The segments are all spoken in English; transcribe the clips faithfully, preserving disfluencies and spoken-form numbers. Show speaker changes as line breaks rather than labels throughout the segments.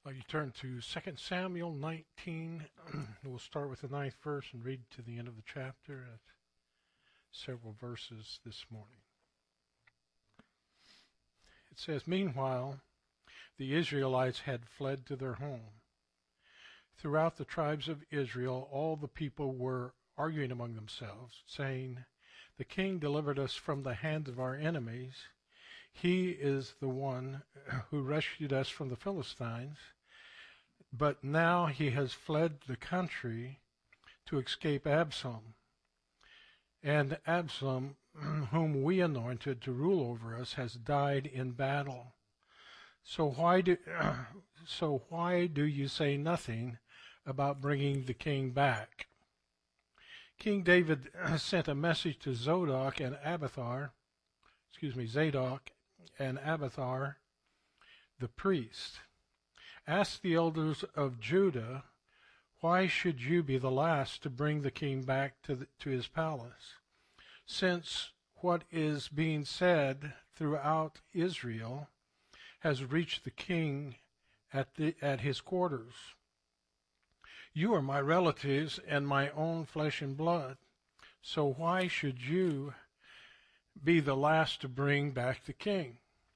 Well, you turn to Second Samuel nineteen. We'll start with the ninth verse and read to the end of the chapter. Uh, several verses this morning. It says, "Meanwhile, the Israelites had fled to their home. Throughout the tribes of Israel, all the people were arguing among themselves, saying, 'The king delivered us from the hand of our enemies. He is the one who rescued us from the Philistines, but now he has fled the country to escape Absalom. And Absalom, whom we anointed to rule over us, has died in battle. So why do so why do you say nothing about bringing the king back?' King David sent a message to Zadok and Abiathar, excuse me, Zadok and Abiathar, the priest. 'Ask the elders of Judah, why should you be the last to bring the king back to, the, to his palace? Since what is being said throughout Israel has reached the king at, the, at his quarters. You are my relatives and my own flesh and blood, so why should you be the last to bring back the king?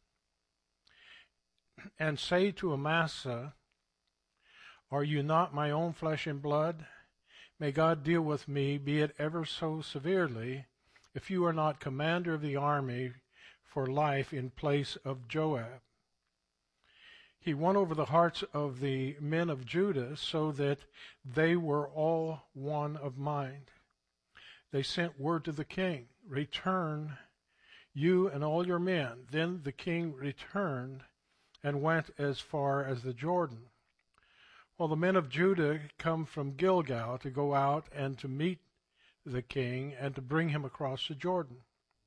And say to Amasa, are you not my own flesh and blood? May God deal with me, be it ever so severely, if you are not commander of the army for life in place of Joab.' He won over the hearts of the men of Judah so that they were all one of mind. They sent word to the king, 'Return, you and all your men.' Then the king returned and went as far as the Jordan. Well, the men of Judah come from Gilgal to go out and to meet the king and to bring him across the Jordan.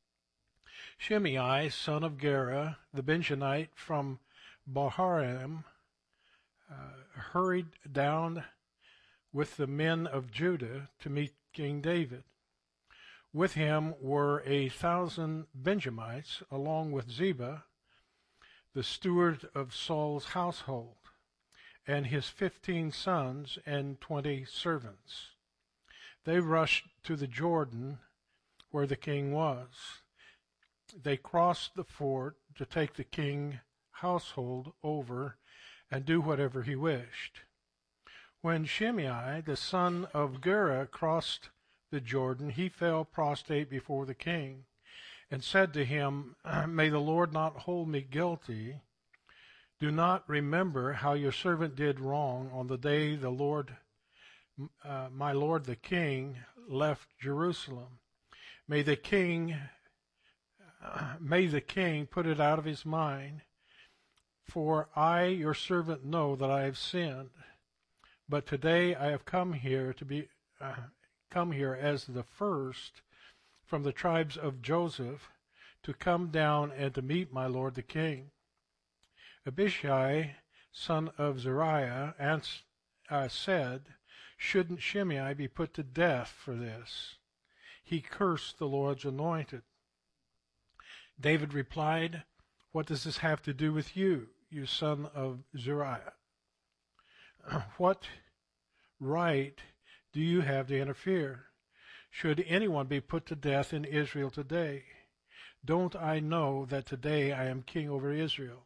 Shimei, son of Gera, the Benjamite from Baharim, uh, hurried down with the men of Judah to meet King David. With him were a thousand Benjamites, along with Ziba, the steward of Saul's household, and his fifteen sons and twenty servants. They rushed to the Jordan where the king was. They crossed the ford to take the king's household over and do whatever he wished. When Shimei, the son of Gera, crossed the Jordan, he fell prostrate before the king and said to him, 'May the Lord not hold me guilty. Do not remember how your servant did wrong on the day the Lord, uh, my lord the king, left Jerusalem. May the king, uh, may the king put it out of his mind. For I, your servant, know that I have sinned. But today I have come here to be uh, come here as the first from the tribes of Joseph to come down and to meet my lord the king.' Abishai, son of Zeruiah, ans- uh, said, 'Shouldn't Shimei be put to death for this? He cursed the Lord's anointed.' David replied, 'What does this have to do with you, you son of Zeruiah? What right do you have to interfere? Should anyone be put to death in Israel today? Don't I know that today I am king over Israel?'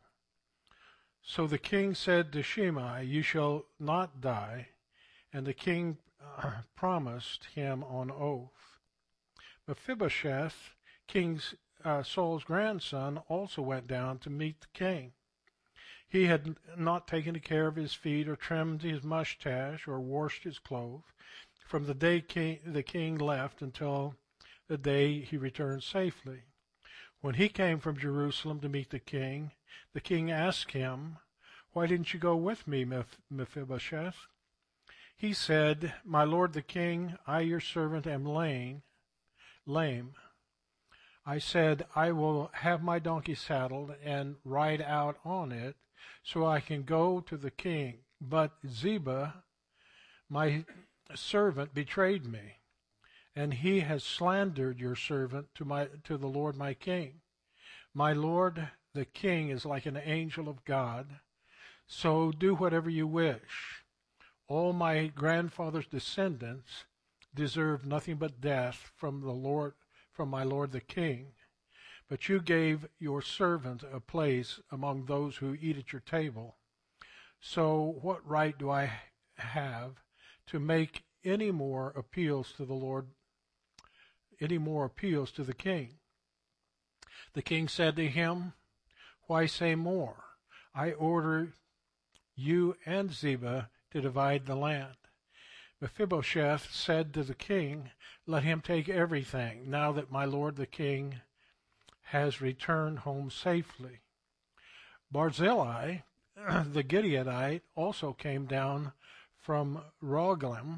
So the king said to Shimei, 'You shall not die.' And the king uh, promised him on oath. Mephibosheth, King uh, Saul's grandson, also went down to meet the king. He had not taken care of his feet or trimmed his mustache or washed his clothes from the day king, the king left until the day he returned safely. When he came from Jerusalem to meet the king, the king asked him, 'Why didn't you go with me, Mephibosheth?' He said, 'My lord the king, I, your servant, am lame. lame. I said, I will have my donkey saddled and ride out on it so I can go to the king. But Ziba, my servant, betrayed me, and he has slandered your servant to my to the Lord my king. My lord the king is like an angel of God, So do whatever you wish. All my grandfather's descendants deserve nothing but death from the Lord, from my lord the king. But you gave your servant a place among those who eat at your table. So what right do I have to make any more appeals to the Lord, any more appeals to the king? The king said to him, why say more? I order you and Ziba to divide the land. Mephibosheth said to the king, let him take everything, now that my lord the king has returned home safely. Barzillai, the Gileadite, also came down from Rogelim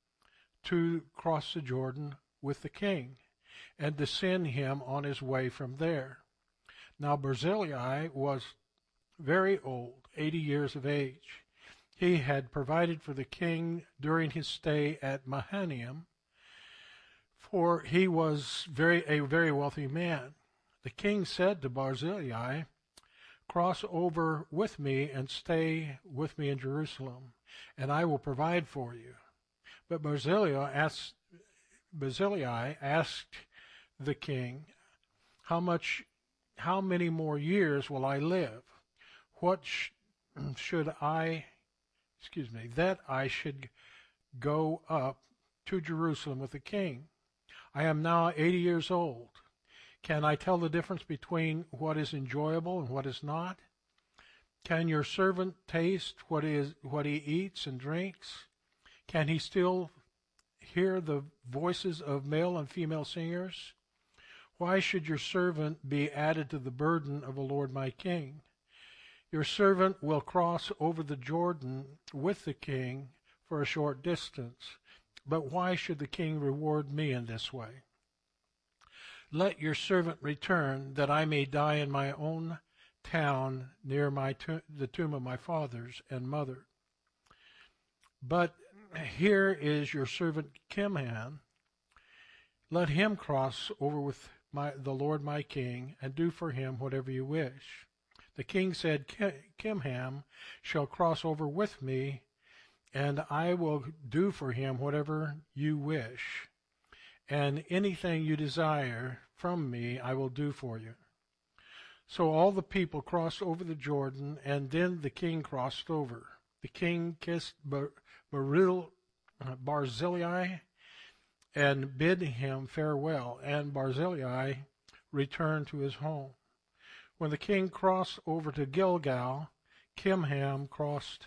to cross the Jordan with the king, and to send him on his way from there. Now Barzillai was very old, eighty years of age. He had provided for the king during his stay at Mahanaim, for he was very a very wealthy man. The king said to Barzillai, cross over with me and stay with me in Jerusalem, and I will provide for you. But Barzillai asked, Barzillai asked the king, how much, how many more years will I live? What sh- should I, excuse me, that I should go up to Jerusalem with the king? I am now eighty years old. Can I tell the difference between what is enjoyable and what is not? Can your servant taste what is what he eats and drinks? Can he still hear the voices of male and female singers? Why should your servant be added to the burden of the Lord my king? Your servant will cross over the Jordan with the king for a short distance, but why should the king reward me in this way? Let your servant return, that I may die in my own town near my to- the tomb of my fathers and mother. But here is your servant Kimham. Let him cross over with my, the Lord my king, and do for him whatever you wish. The king said, Kimham shall cross over with me, and I will do for him whatever you wish. And anything you desire from me I will do for you. So all the people crossed over the Jordan, and then the king crossed over. The king kissed Bar- Baril, uh, Barzillai and bid him farewell, and Barzillai returned to his home. When the king crossed over to Gilgal, Kimham crossed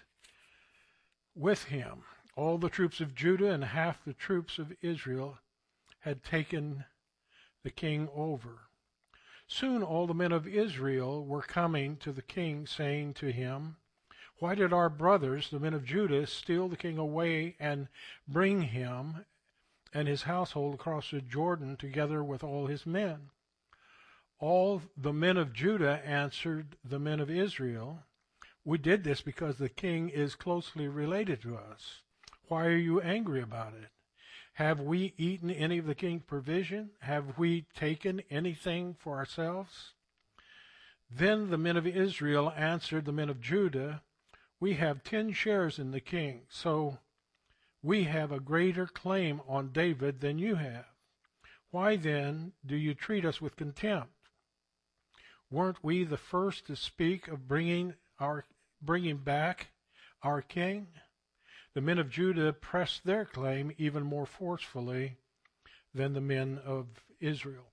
with him. All the troops of Judah and half the troops of Israel had taken the king over. Soon all the men of Israel were coming to the king, saying to him, why did our brothers, the men of Judah, steal the king away and bring him and his household across the Jordan together with all his men? All the men of Judah answered the men of Israel, we did this because the king is closely related to us. Why are you angry about it? Have we eaten any of the king's provision? Have we taken anything for ourselves? Then the men of Israel answered the men of Judah, we have ten shares in the king, so we have a greater claim on David than you have. Why then do you treat us with contempt? Weren't we the first to speak of bringing our bringing back our king? The men of Judah pressed their claim even more forcefully than the men of Israel.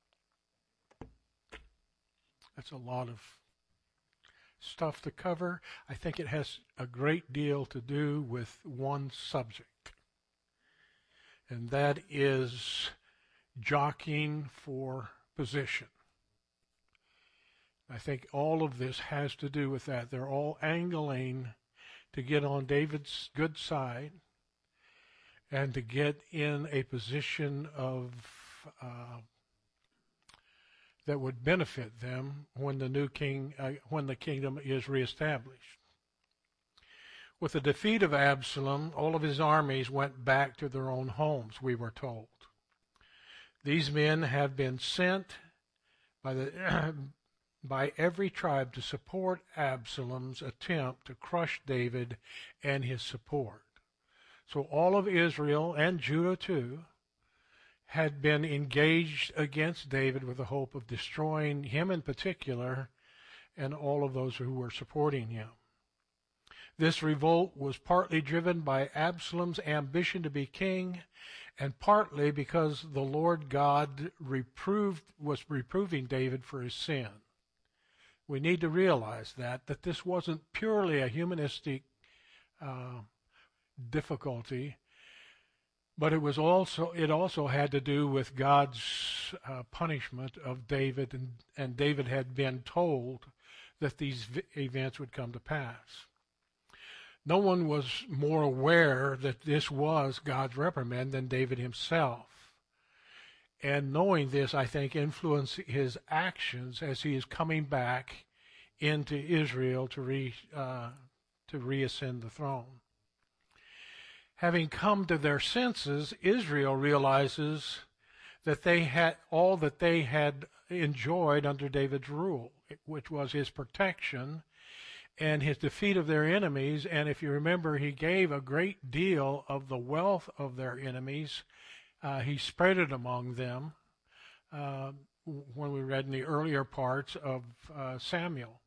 That's a lot of stuff to cover. I think it has a great deal to do with one subject, and that is jockeying for position. I think all of this has to do with that. They're all angling to get on David's good side and to get in a position of uh, that would benefit them when the new king, uh, when the kingdom is reestablished. With the defeat of Absalom, all of his armies went back to their own homes, we were told. These men have been sent by the by every tribe to support Absalom's attempt to crush David and his support. So all of Israel, and Judah too, had been engaged against David with the hope of destroying him in particular and all of those who were supporting him. This revolt was partly driven by Absalom's ambition to be king, and partly because the Lord God reproved, was reproving David for his sin. We need to realize that, that this wasn't purely a humanistic uh, difficulty, but it was also it also had to do with God's uh, punishment of David, and, and David had been told that these v- events would come to pass. No one was more aware that this was God's reprimand than David himself. And knowing this, I think, influenced his actions as he is coming back into Israel to re, uh, to reascend the throne. Having come to their senses, Israel realizes that they had all that they had enjoyed under David's rule, which was his protection and his defeat of their enemies. And if you remember, he gave a great deal of the wealth of their enemies. Uh, he spread it among them uh, when we read in the earlier parts of uh, Samuel.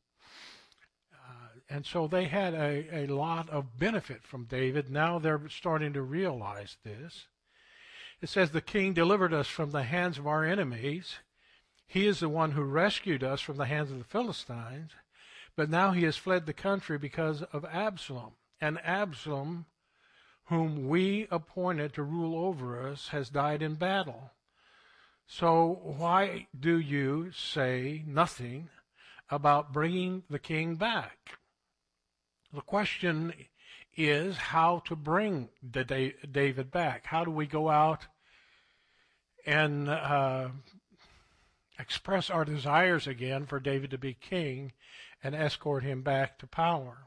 Uh, and so they had a, a lot of benefit from David. Now they're starting to realize this. It says, the king delivered us from the hands of our enemies. He is the one who rescued us from the hands of the Philistines. But now he has fled the country because of Absalom. And Absalom, whom we appointed to rule over us, has died in battle. So why do you say nothing about bringing the king back? The question is how to bring the David back. How do we go out and uh, express our desires again for David to be king and escort him back to power?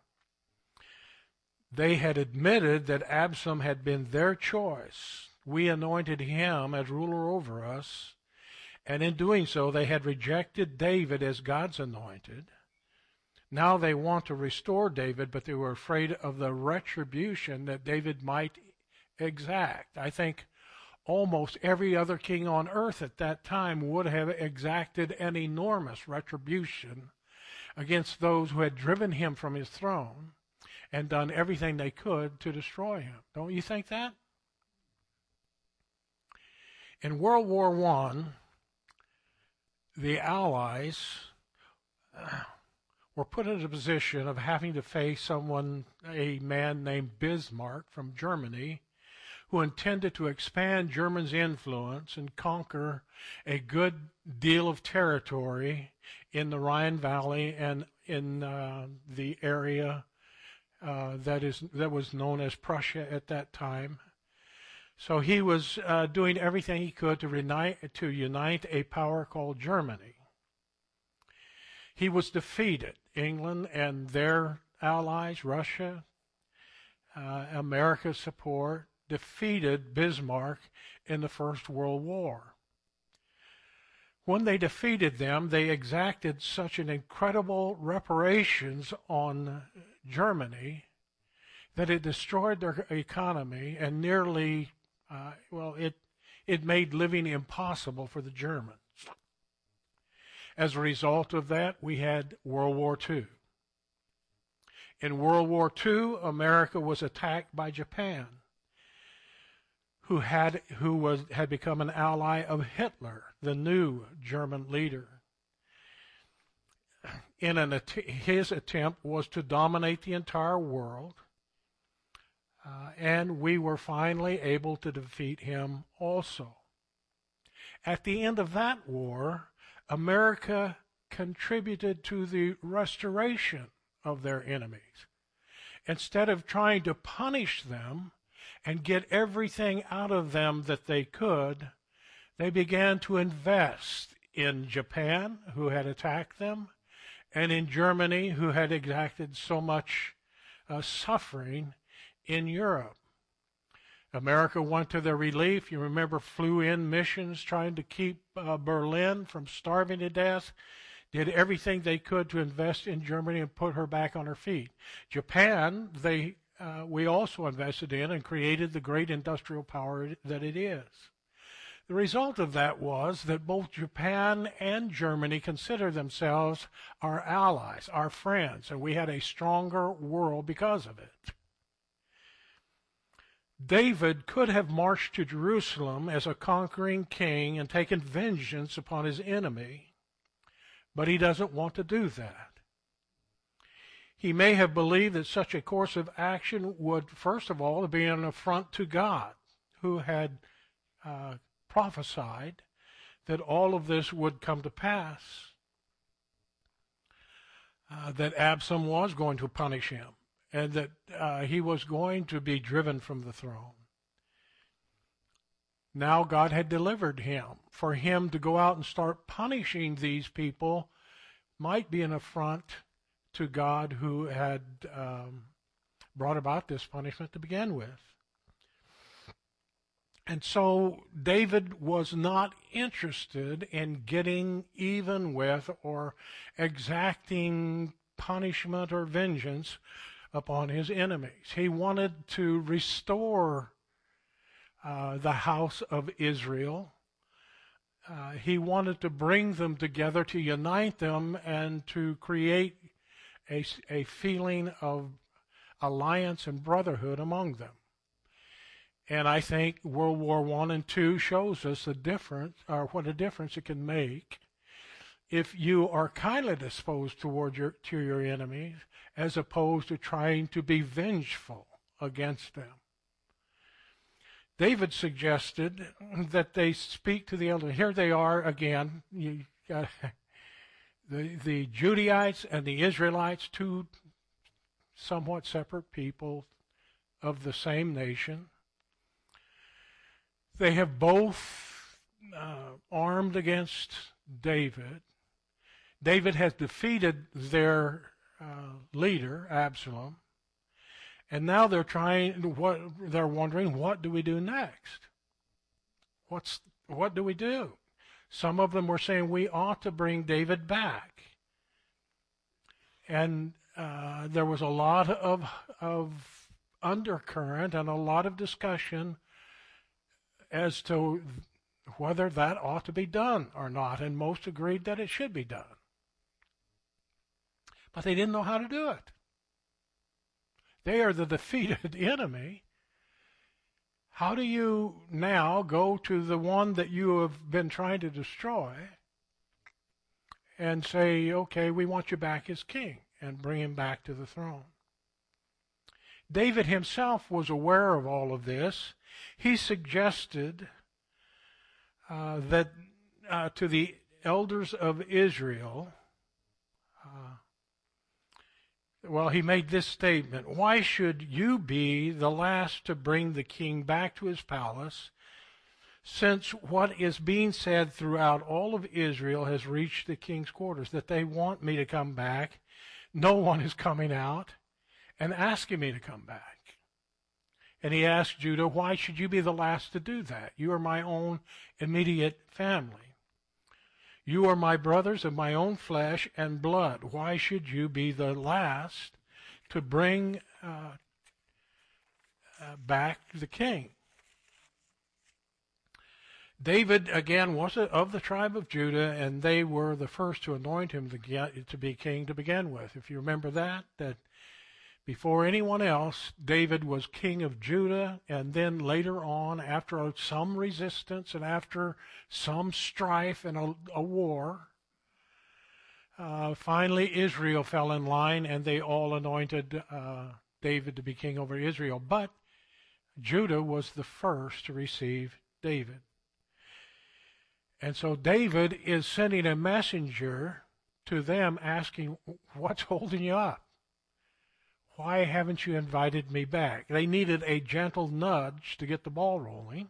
They had admitted that Absalom had been their choice. We anointed him as ruler over us, and in doing so they had rejected David as God's anointed. Now they want to restore David, but they were afraid of the retribution that David might exact. I think almost every other king on earth at that time would have exacted an enormous retribution against those who had driven him from his throne and done everything they could to destroy him. Don't you think that? In World War One, the Allies uh, were put in a position of having to face someone, a man named Bismarck from Germany, who intended to expand Germany's influence and conquer a good deal of territory in the Rhine Valley and in uh, the area uh, that is that was known as Prussia at that time. So he was uh, doing everything he could to unite, to unite a power called Germany. He was defeated. England and their allies, Russia, uh, America's support, defeated Bismarck in the First World War. When they defeated them, they exacted such an incredible reparations on Germany that it destroyed their economy and nearly, uh, well, it, it made living impossible for the Germans. As a result of that, we had World War Two. In World War Two, America was attacked by Japan, who had who was had become an ally of Hitler, the new German leader. In an his attempt was to dominate the entire world, uh, and we were finally able to defeat him also. At the end of that war, America contributed to the restoration of their enemies. Instead of trying to punish them and get everything out of them that they could, they began to invest in Japan, who had attacked them, and in Germany, who had exacted so much uh, suffering in Europe. America went to their relief. You remember, flew in missions trying to keep uh, Berlin from starving to death, did everything they could to invest in Germany and put her back on her feet. Japan, they uh, we also invested in and created the great industrial power that it is. The result of that was that both Japan and Germany consider themselves our allies, our friends, and we had a stronger world because of it. David could have marched to Jerusalem as a conquering king and taken vengeance upon his enemy, but he doesn't want to do that. He may have believed that such a course of action would, first of all, be an affront to God, who had uh, prophesied that all of this would come to pass, uh, that Absalom was going to punish him, and that uh, he was going to be driven from the throne. Now God had delivered him. For him to go out and start punishing these people might be an affront to God, who had um, brought about this punishment to begin with. And so David was not interested in getting even with or exacting punishment or vengeance upon his enemies. He wanted to restore uh, the house of Israel. Uh, he wanted to bring them together, to unite them, and to create a, a feeling of alliance and brotherhood among them. And I think World War One and Two shows us the difference, or what a difference it can make if you are kindly disposed toward your to your enemies, as opposed to trying to be vengeful against them. David suggested that they speak to the elders. Here they are again. You got the the Judaites and the Israelites, two somewhat separate people of the same nation. They have both uh, armed against David. David has defeated their uh, leader, Absalom, and now they're trying. What they're wondering, what do we do next? What's what do we do? Some of them were saying we ought to bring David back, and uh, there was a lot of of undercurrent and a lot of discussion as to whether that ought to be done or not, and most agreed that it should be done. But they didn't know how to do it. They are the defeated enemy. How do you now go to the one that you have been trying to destroy and say, okay, we want you back as king, and bring him back to the throne? David himself was aware of all of this. He suggested uh, that uh, to the elders of Israel, uh, well, he made this statement: why should you be the last to bring the king back to his palace, since what is being said throughout all of Israel has reached the king's quarters, that they want me to come back? No one is coming out and asking me to come back. And he asked Judah, why should you be the last to do that? You are my own immediate family. You are my brothers of my own flesh and blood. Why should you be the last to bring uh, uh, back the king? David, again, was of the tribe of Judah, and they were the first to anoint him to, get, to be king to begin with. If you remember that, that before anyone else, David was king of Judah, and then later on, after some resistance and after some strife and a, a war, uh, finally Israel fell in line, and they all anointed uh, David to be king over Israel. But Judah was the first to receive David. And so David is sending a messenger to them asking, what's holding you up? Why haven't you invited me back? They needed a gentle nudge to get the ball rolling.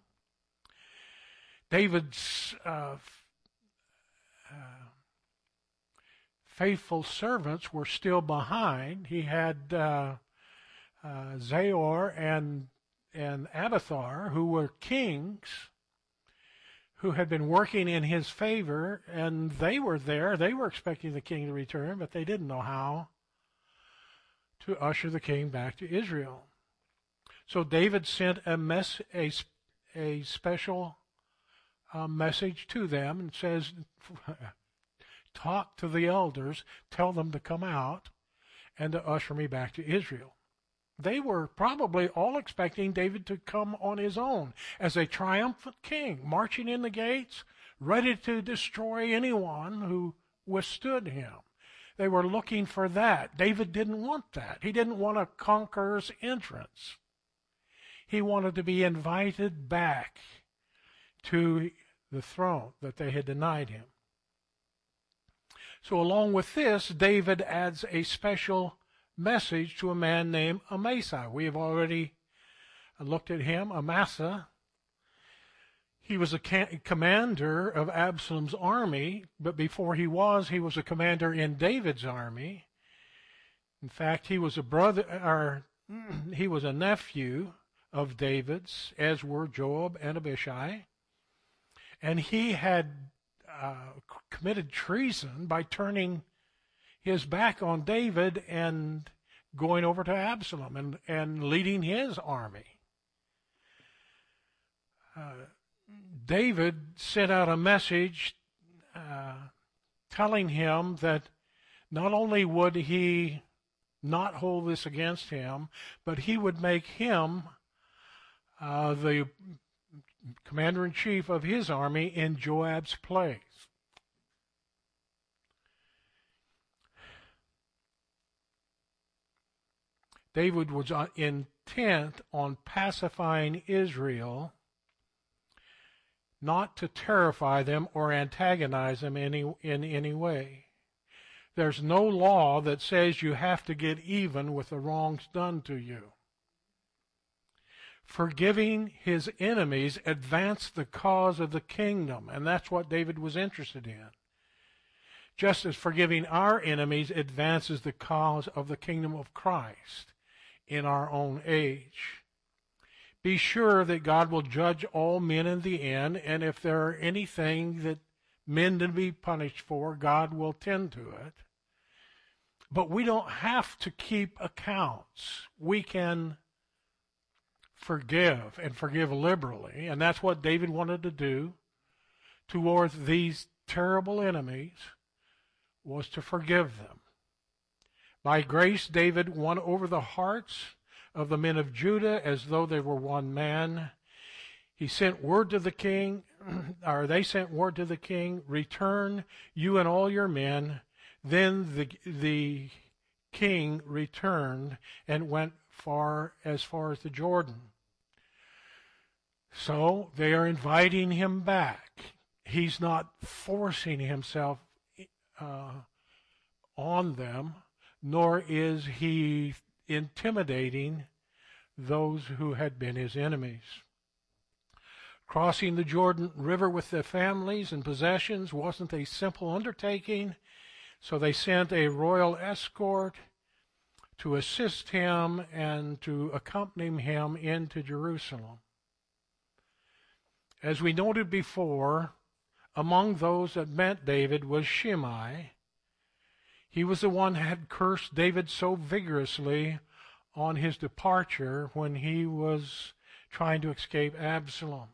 David's uh, uh, faithful servants were still behind. He had uh, uh, Zahor and, and Abiathar, who were kings, who had been working in his favor, and they were there. They were expecting the king to return, but they didn't know how to usher the king back to Israel. So David sent a mess, a, a special uh, message to them and says, talk to the elders, tell them to come out and to usher me back to Israel. They were probably all expecting David to come on his own as a triumphant king, marching in the gates, ready to destroy anyone who withstood him. They were looking for that. David didn't want that. He didn't want a conqueror's entrance. He wanted to be invited back to the throne that they had denied him. So along with this, David adds a special message to a man named Amasa. We have already looked at him. Amasa, he was a commander of Absalom's army, but before he was, he was a commander in David's army. In fact, he was a brother, or he was a nephew of David's, as were Joab and Abishai. And he had uh, committed treason by turning his back on David and going over to Absalom and, and leading his army. Uh, David sent out a message uh, telling him that not only would he not hold this against him, but he would make him uh, the commander-in-chief of his army in Joab's place. David was intent on pacifying Israel, not to terrify them or antagonize them any, in any way. There's no law that says you have to get even with the wrongs done to you. Forgiving his enemies advanced the cause of the kingdom, and that's what David was interested in. Just as forgiving our enemies advances the cause of the kingdom of Christ in our own age. Be sure that God will judge all men in the end, and if there are anything that men to be punished for, God will tend to it. But we don't have to keep accounts. We can forgive, and forgive liberally, and that's what David wanted to do towards these terrible enemies, was to forgive them. By grace, David won over the hearts of the men of Judah as though they were one man. He sent word to the king, or they sent word to the king, return, you and all your men. Then the, the king returned and went far as far as the Jordan. So they are inviting him back. He's not forcing himself uh, on them, nor is he intimidating those who had been his enemies. Crossing the Jordan River with their families and possessions wasn't a simple undertaking, so they sent a royal escort to assist him and to accompany him into Jerusalem. As we noted before, among those that met David was Shimei. He was the one who had cursed David so vigorously on his departure when he was trying to escape Absalom.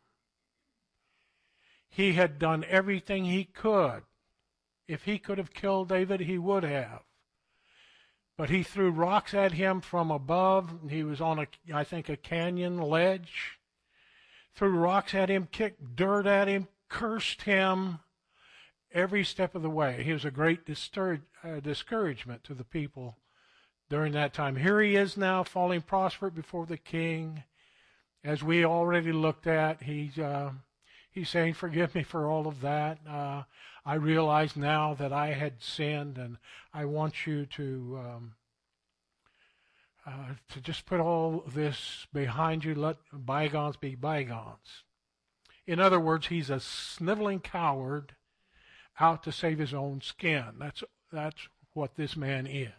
He had done everything he could. If he could have killed David, he would have. But he threw rocks at him from above. He was on, a, I think, a canyon ledge. Threw rocks at him, kicked dirt at him, cursed him every step of the way. He was a great discourage, uh, discouragement to the people during that time. Here he is now, falling prostrate before the king. As we already looked at, he's, uh, he's saying, forgive me for all of that. Uh, I realize now that I had sinned, and I want you to um, uh, to just put all this behind you. Let bygones be bygones. In other words, he's a sniveling coward out to save his own skin. That's, that's what this man is.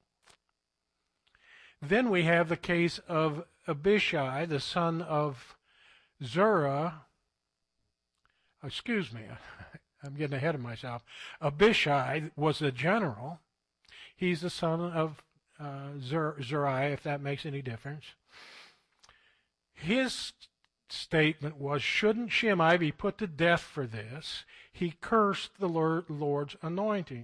Then we have the case of Abishai, the son of Zerah. excuse me, I'm getting ahead of myself. Abishai was the general. He's the son of uh, Zer- Zeruiah, if that makes any difference. His statement was, shouldn't Shimei be put to death for this? He cursed the Lord, Lord's anointing.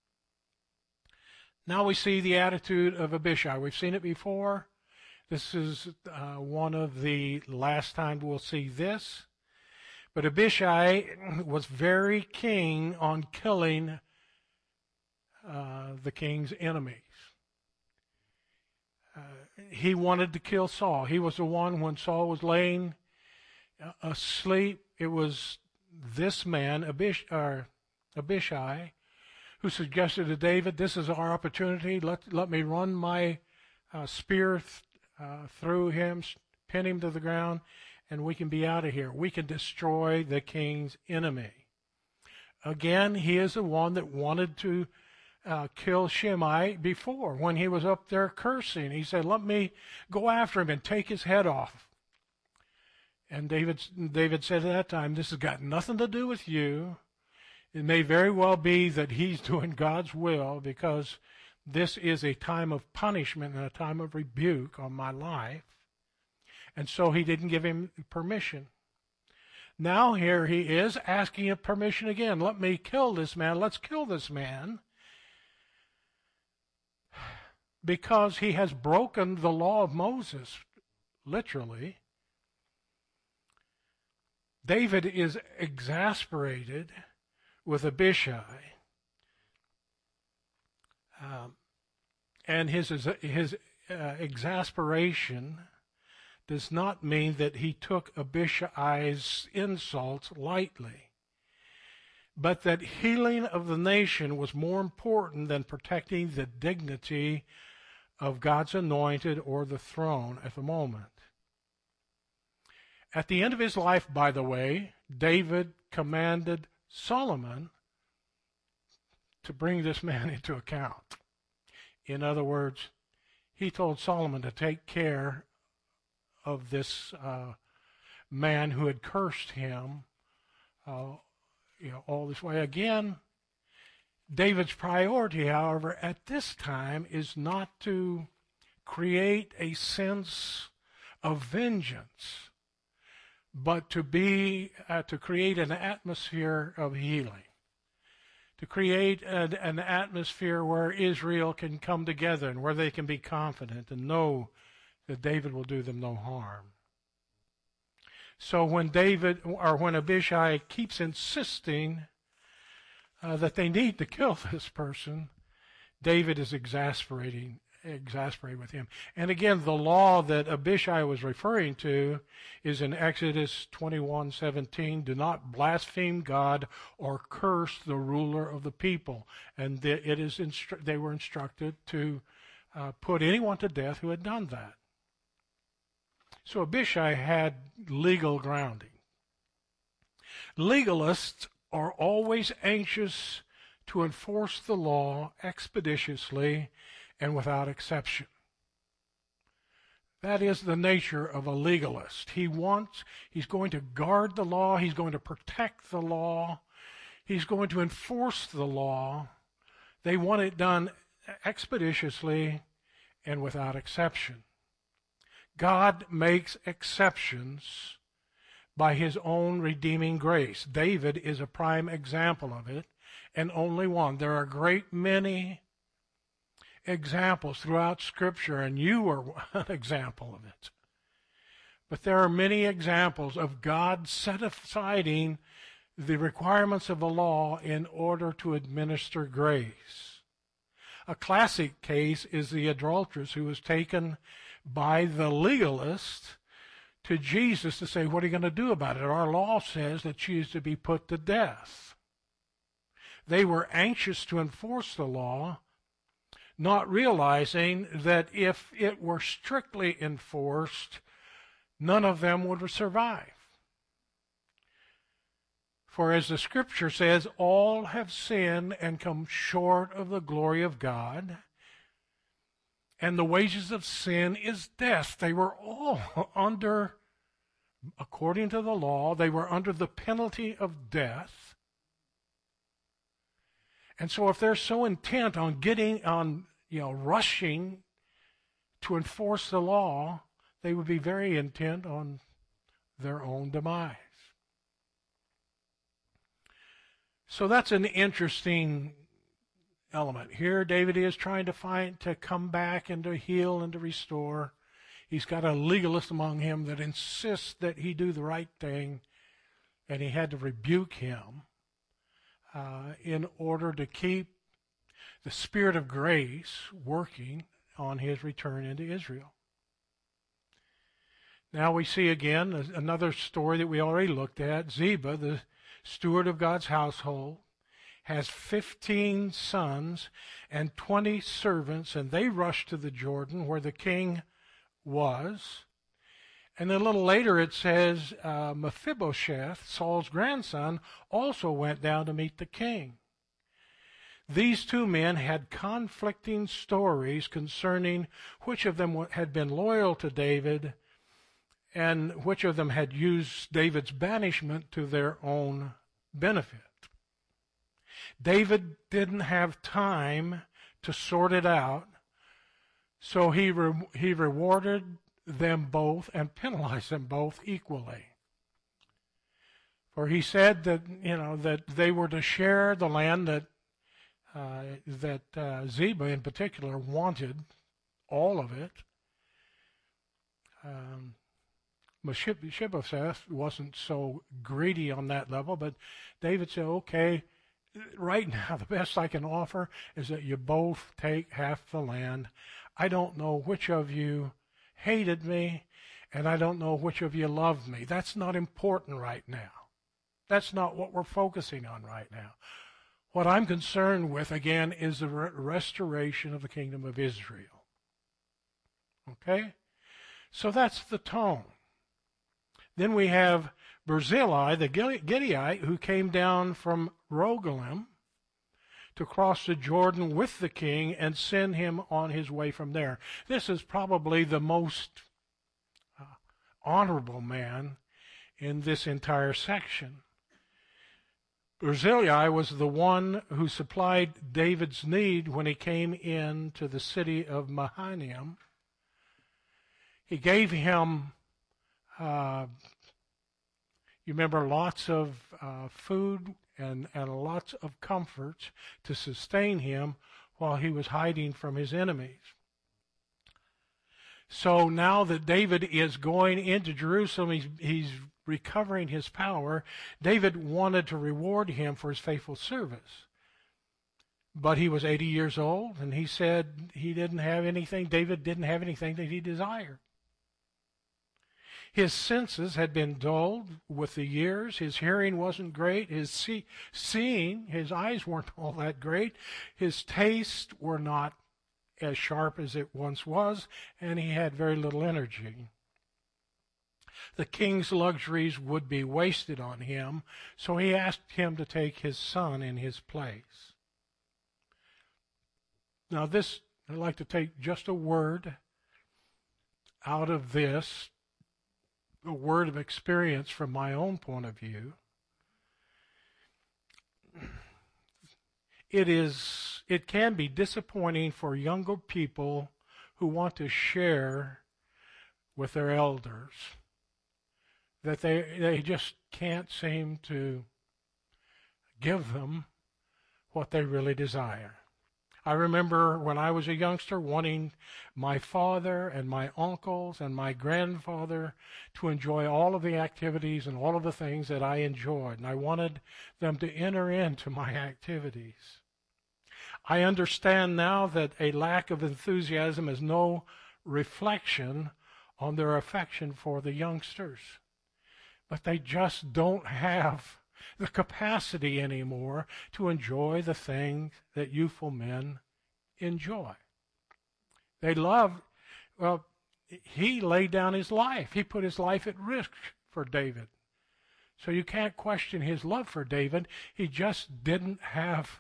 Now we see the attitude of Abishai. We've seen it before. This is uh, one of the last times we'll see this. But Abishai was very keen on killing uh, the king's enemies. Uh, he wanted to kill Saul. He was the one when Saul was laying uh, asleep. It was this man, Abish, uh, Abishai, who suggested to David, this is our opportunity. Let, let me run my uh, spear th- uh, through him, pin him to the ground, and we can be out of here. We can destroy the king's enemy. Again, he is the one that wanted to uh, kill Shimei before, when he was up there cursing. He said, let me go after him and take his head off. And David, David said at that time, this has got nothing to do with you. It may very well be that he's doing God's will, because this is a time of punishment and a time of rebuke on my life. And so he didn't give him permission. Now here he is asking him permission again. Let me kill this man. Let's kill this man. Because he has broken the law of Moses, literally. David is exasperated with Abishai. Um, and his, his uh, exasperation does not mean that he took Abishai's insults lightly, but that healing of the nation was more important than protecting the dignity of God's anointed or the throne at the moment. At the end of his life, by the way, David commanded Solomon to bring this man into account. In other words, he told Solomon to take care of this uh, man who had cursed him uh, you know, all this way. Again, David's priority, however, at this time is not to create a sense of vengeance, but to be uh, to create an atmosphere of healing, to create an, an atmosphere where Israel can come together and where they can be confident and know that David will do them no harm. So when David, or when Abishai keeps insisting uh, that they need to kill this person, David is exasperating, exasperated with him. And again, the law that Abishai was referring to is in Exodus twenty-one seventeen. Do not blaspheme God or curse the ruler of the people. And it is instru- they were instructed to uh, put anyone to death who had done that. So Abishai had legal grounding. Legalists are always anxious to enforce the law expeditiously and without exception. That is the nature of a legalist. He wants, he's going to guard the law, he's going to protect the law, he's going to enforce the law. They want it done expeditiously and without exception. God makes exceptions by his own redeeming grace. David is a prime example of it, and only one. There are a great many examples throughout Scripture, and you are an example of it. But there are many examples of God set aside the requirements of the law in order to administer grace. A classic case is the adulteress who was taken by the legalist to Jesus to say, what are you going to do about it? Our law says that she is to be put to death. They were anxious to enforce the law, not realizing that if it were strictly enforced, none of them would survive. For as the Scripture says, all have sinned and come short of the glory of God, and the wages of sin is death. They were all under according to the law. They were under the penalty of death. And so if they're so intent on getting, on, you know, rushing to enforce the law, they would be very intent on their own demise. So that's an interesting element. Here David is trying to find, to come back and to heal and to restore. He's got a legalist among him that insists that he do the right thing, and he had to rebuke him uh, in order to keep the Spirit of grace working on his return into Israel. Now we see again another story that we already looked at. Ziba, the steward of God's household, has fifteen sons and twenty servants, and they rush to the Jordan where the king was. And then a little later it says uh, Mephibosheth, Saul's grandson, also went down to meet the king. These two men had conflicting stories concerning which of them had been loyal to David and which of them had used David's banishment to their own benefit. David didn't have time to sort it out, so he re- he rewarded them both and penalized them both equally. For he said that, you know, that they were to share the land that uh, that uh, Ziba in particular wanted, all of it. Um, Mephibosheth wasn't so greedy on that level, but David said, okay, right now the best I can offer is that you both take half the land. I don't know which of you hated me, and I don't know which of you loved me. That's not important right now. That's not what we're focusing on right now. What I'm concerned with, again, is the re- restoration of the kingdom of Israel. Okay? So that's the tone. Then we have Barzillai, the Gileadite, who came down from Rogelim to cross the Jordan with the king and send him on his way from there. This is probably the most uh, honorable man in this entire section. Barzillai was the one who supplied David's need when he came into the city of Mahanaim. He gave him, uh, you remember, lots of uh, food and, and lots of comforts to sustain him while he was hiding from his enemies. So now that David is going into Jerusalem, he's, he's recovering his power. David wanted to reward him for his faithful service. But he was eighty years old, and he said he didn't have anything, David didn't have anything that he desired. His senses had been dulled with the years. His hearing wasn't great. His see, seeing, his eyes weren't all that great. His tastes were not as sharp as it once was, and he had very little energy. The king's luxuries would be wasted on him, so he asked him to take his son in his place. Now this, I'd like to take just a word out of this, a word of experience from my own point of view. It is, it can be disappointing for younger people who want to share with their elders that they they just can't seem to give them what they really desire. I remember when I was a youngster wanting my father and my uncles and my grandfather to enjoy all of the activities and all of the things that I enjoyed, and I wanted them to enter into my activities. I understand now that a lack of enthusiasm is no reflection on their affection for the youngsters, but they just don't have the capacity anymore to enjoy the things that youthful men enjoy. They love, well, he laid down his life. He put his life at risk for David. So you can't question his love for David. He just didn't have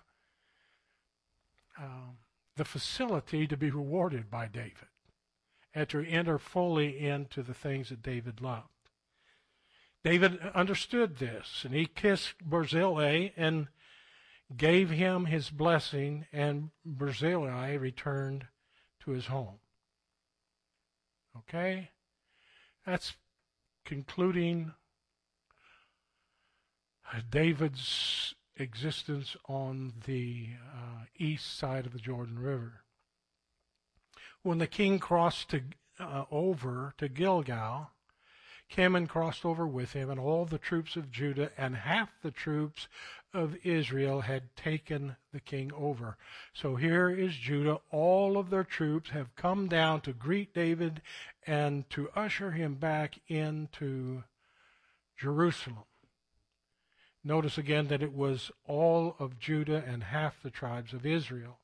um, the facility to be rewarded by David and to enter fully into the things that David loved. David understood this, and he kissed Barzillai and gave him his blessing, and Barzillai returned to his home. Okay? That's concluding David's existence on the uh, east side of the Jordan River. When the king crossed to, uh, over to Gilgal, Kiman crossed over with him, and all the troops of Judah and half the troops of Israel had taken the king over. So here is Judah. All of their troops have come down to greet David and to usher him back into Jerusalem. Notice again that it was all of Judah and half the tribes of Israel.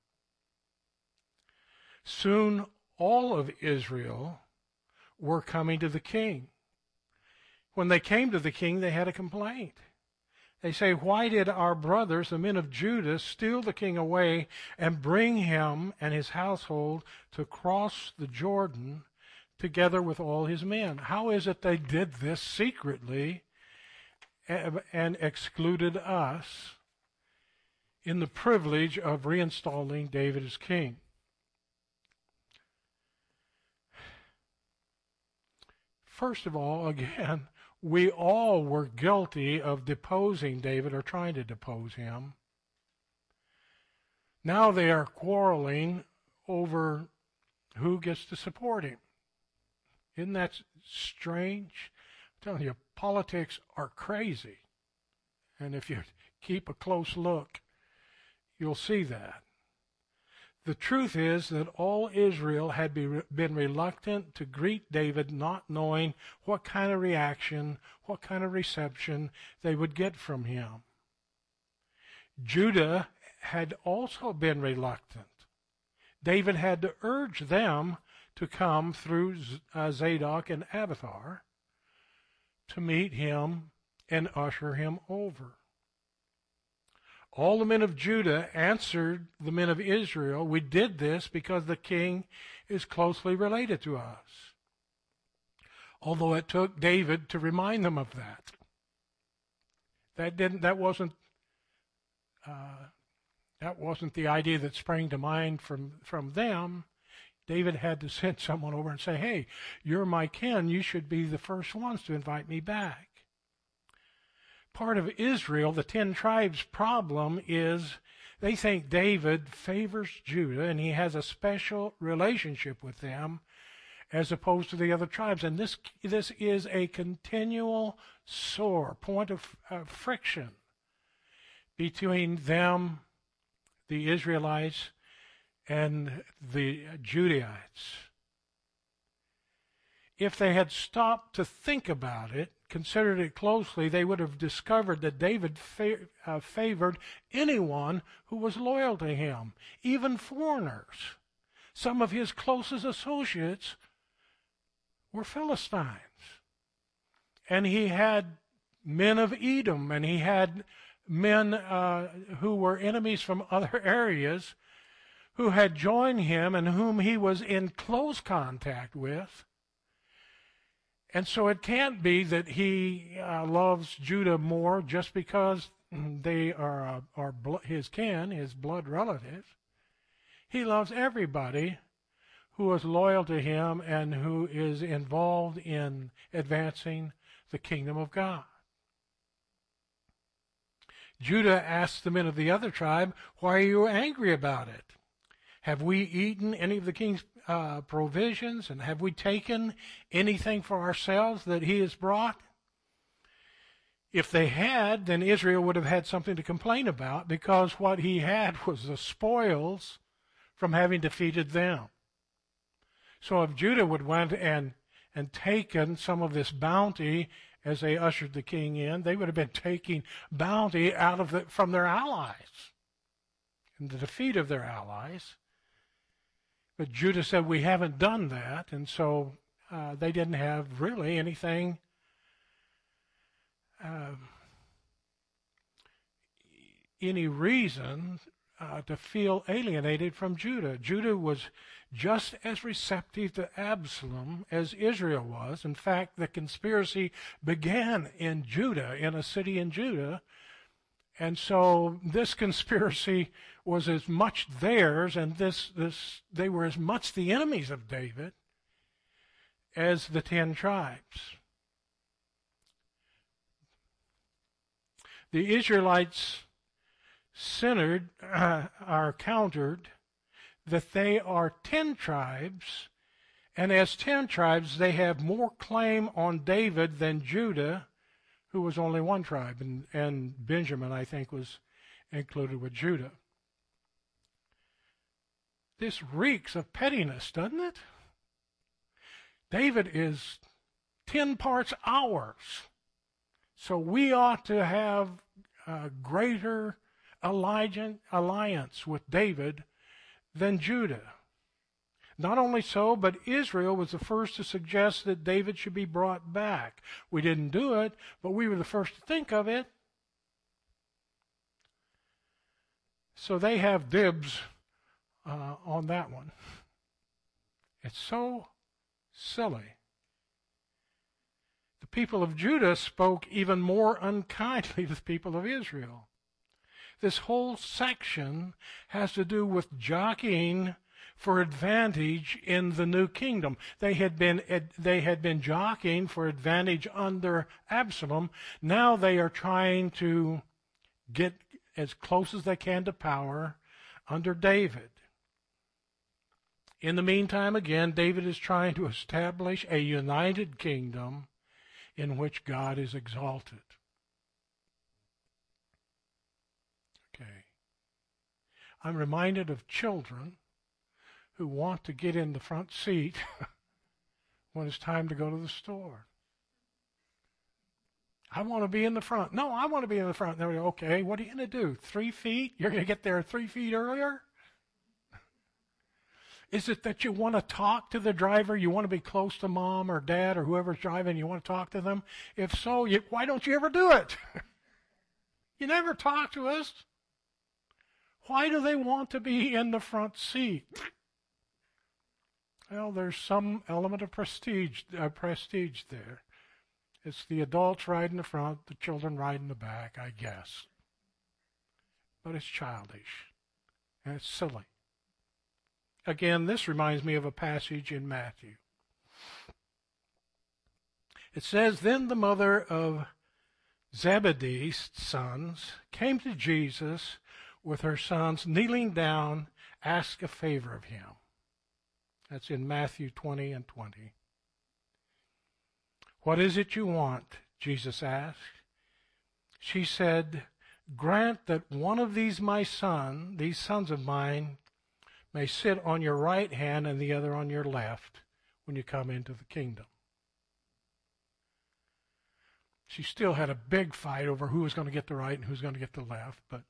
Soon all of Israel were coming to the king. When they came to the king, they had a complaint. They say, "Why did our brothers, the men of Judah, steal the king away and bring him and his household to cross the Jordan together with all his men?" How is it they did this secretly and excluded us in the privilege of reinstalling David as king? First of all, again, we all were guilty of deposing David or trying to depose him. Now they are quarreling over who gets to support him. Isn't that strange? I'm telling you, politics are crazy. And if you keep a close look, you'll see that. The truth is that all Israel had be, been reluctant to greet David, not knowing what kind of reaction, what kind of reception they would get from him. Judah had also been reluctant. David had to urge them to come through uh, Zadok and Abiathar to meet him and usher him over. All the men of Judah answered the men of Israel, "We did this because the king is closely related to us." Although it took David to remind them of that. That didn't. That wasn't. Uh, that wasn't the idea that sprang to mind from from them. David had to send someone over and say, "Hey, you're my kin. You should be the first ones to invite me back." Part of Israel, the ten tribes problem is they think David favors Judah and he has a special relationship with them as opposed to the other tribes. And this this is a continual sore point of uh, friction between them, the Israelites, and the Judaites. If they had stopped to think about it, considered it closely, they would have discovered that David fa- uh, favored anyone who was loyal to him, even foreigners. Some of his closest associates were Philistines. And he had men of Edom, and he had men uh, who were enemies from other areas who had joined him and whom he was in close contact with. And so it can't be that he uh, loves Judah more just because they are, uh, are bl- his kin, his blood relatives. He loves everybody who is loyal to him and who is involved in advancing the kingdom of God. Judah asked the men of the other tribe, "Why are you angry about it? Have we eaten any of the king's uh, provisions, and have we taken anything for ourselves that he has brought?" If they had, then Israel would have had something to complain about, because what he had was the spoils from having defeated them. So if Judah would went and and taken some of this bounty as they ushered the king in, they would have been taking bounty out of the, from their allies and the defeat of their allies. But Judah said, "We haven't done that," and so uh, they didn't have really anything uh, any reason uh, to feel alienated from Judah. Judah was just as receptive to Absalom as Israel was. In fact, the conspiracy began in Judah, in a city in Judah. And so this conspiracy was as much theirs, and this, this they were as much the enemies of David as the ten tribes. The Israelites centered, uh, are countered that they are ten tribes, and as ten tribes, they have more claim on David than Judah, who was only one tribe, and, and Benjamin, I think, was included with Judah. This reeks of pettiness, doesn't it? David is ten parts ours. So we ought to have a greater alliance with David than Judah. Not only so, but Israel was the first to suggest that David should be brought back. We didn't do it, but we were the first to think of it. So they have dibs uh, on that one. It's so silly. The people of Judah spoke even more unkindly to the people of Israel. This whole section has to do with jockeying for advantage in the new kingdom. They had been they had been jockeying for advantage under Absalom. Now they are trying to get as close as they can to power under David. In the meantime, again, David is trying to establish a united kingdom in which God is exalted. Okay. I'm reminded of children who want to get in the front seat when it's time to go to the store. I want to be in the front. No, I want to be in the front. They're like, okay, what are you going to do? Three feet? You're going to get there three feet earlier? Is it that you want to talk to the driver? You want to be close to mom or dad or whoever's driving? You want to talk to them? If so, you, why don't you ever do it? You never talk to us. Why do they want to be in the front seat? Well, there's some element of prestige, uh, prestige there. It's the adults ride in the front, the children ride in the back, I guess. But it's childish, and it's silly. Again, this reminds me of a passage in Matthew. It says, "Then the mother of Zebedee's sons came to Jesus with her sons, kneeling down, asked a favor of him." That's in Matthew twenty and twenty. "What is it you want?" Jesus asked. She said, "Grant that one of these my son, these sons of mine, may sit on your right hand and the other on your left when you come into the kingdom." She still had a big fight over who was going to get the right and who's going to get the left, but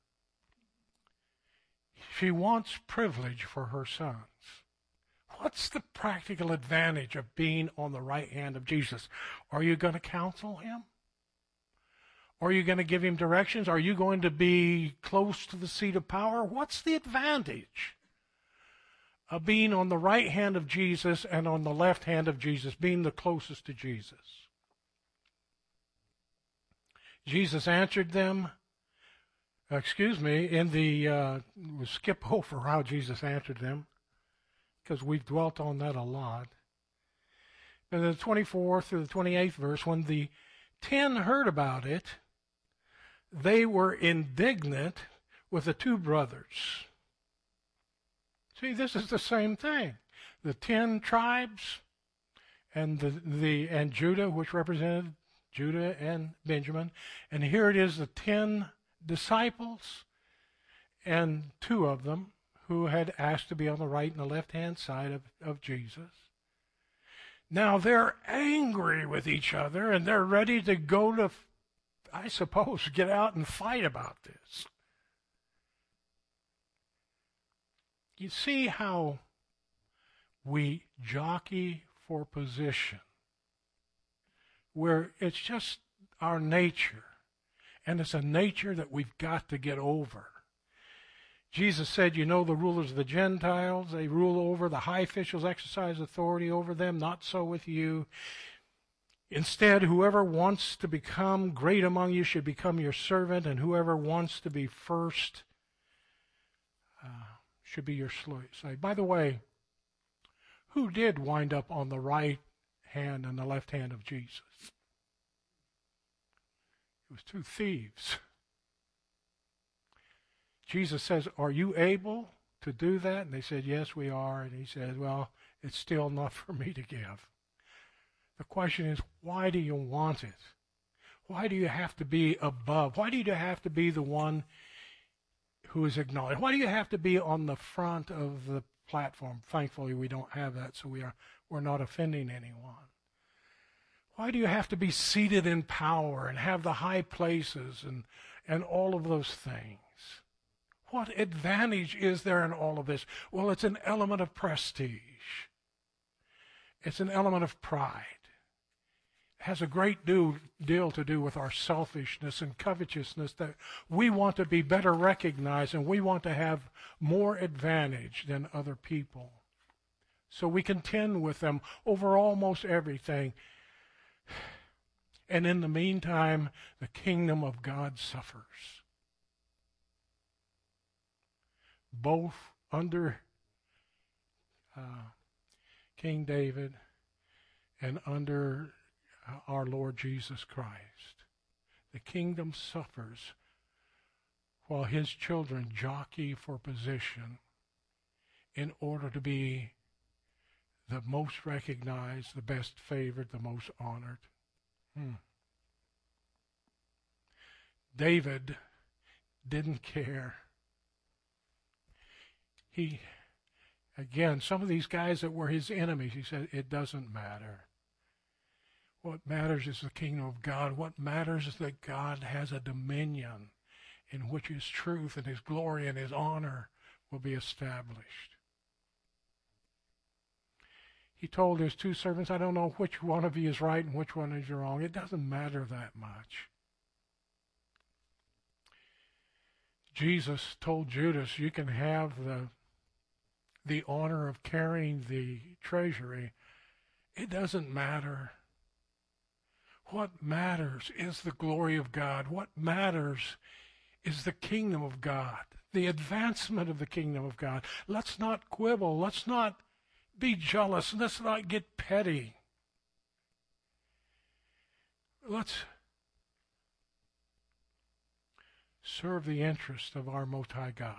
she wants privilege for her sons. What's the practical advantage of being on the right hand of Jesus? Are you going to counsel him? Are you going to give him directions? Are you going to be close to the seat of power? What's the advantage of being on the right hand of Jesus and on the left hand of Jesus, being the closest to Jesus? Jesus answered them, excuse me, in the, uh, we'll skip over how Jesus answered them, because we've dwelt on that a lot. In the twenty-fourth through the twenty-eighth verse, when the ten heard about it, they were indignant with the two brothers. See, this is the same thing. The ten tribes and the, the and Judah, which represented Judah and Benjamin, and here it is, the ten disciples and two of them who had asked to be on the right and the left-hand side of, of Jesus. Now they're angry with each other, and they're ready to go to, I suppose, get out and fight about this. You see how we jockey for position, where it's just our nature, and it's a nature that we've got to get over. Jesus said, you know the rulers of the Gentiles, they rule over, the high officials exercise authority over them, not so with you. Instead, whoever wants to become great among you should become your servant, and whoever wants to be first uh, should be your slave. By the way, who did wind up on the right hand and the left hand of Jesus? It was two thieves. Jesus says, are you able to do that? And they said, yes, we are. And he says, well, it's still enough for me to give. The question is, why do you want it? Why do you have to be above? Why do you have to be the one who is acknowledged? Why do you have to be on the front of the platform? Thankfully, we don't have that, so we are, we're not offending anyone. Why do you have to be seated in power and have the high places and, and all of those things? What advantage is there in all of this? Well, it's an element of prestige. It's an element of pride. It has a great do, deal to do with our selfishness and covetousness, that we want to be better recognized and we want to have more advantage than other people. So we contend with them over almost everything. And in the meantime, the kingdom of God suffers. Both under uh, King David and under uh, our Lord Jesus Christ. The kingdom suffers while his children jockey for position in order to be the most recognized, the best favored, the most honored. Hmm. David didn't care. He, again, some of these guys that were his enemies, he said, it doesn't matter. What matters is the kingdom of God. What matters is that God has a dominion in which his truth and his glory and his honor will be established. He told his two servants, I don't know which one of you is right and which one is wrong. It doesn't matter that much. Jesus told Judas, you can have the, the honor of carrying the treasury. It doesn't matter. What matters is the glory of God. What matters is the kingdom of God, the advancement of the kingdom of God. Let's not quibble. Let's not be jealous. Let's not get petty. Let's serve the interest of our Most High God.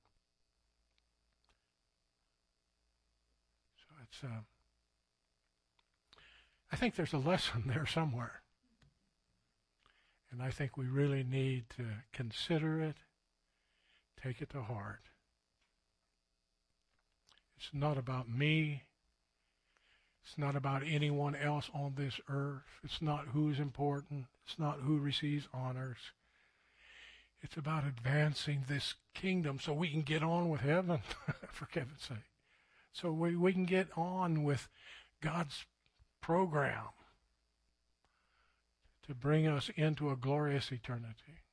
So it's, uh, I think there's a lesson there somewhere. And I think we really need to consider it, take it to heart. It's not about me. It's not about anyone else on this earth. It's not who's important. It's not who receives honors. It's about advancing this kingdom so we can get on with heaven, for heaven's sake. So we, we can get on with God's program to bring us into a glorious eternity.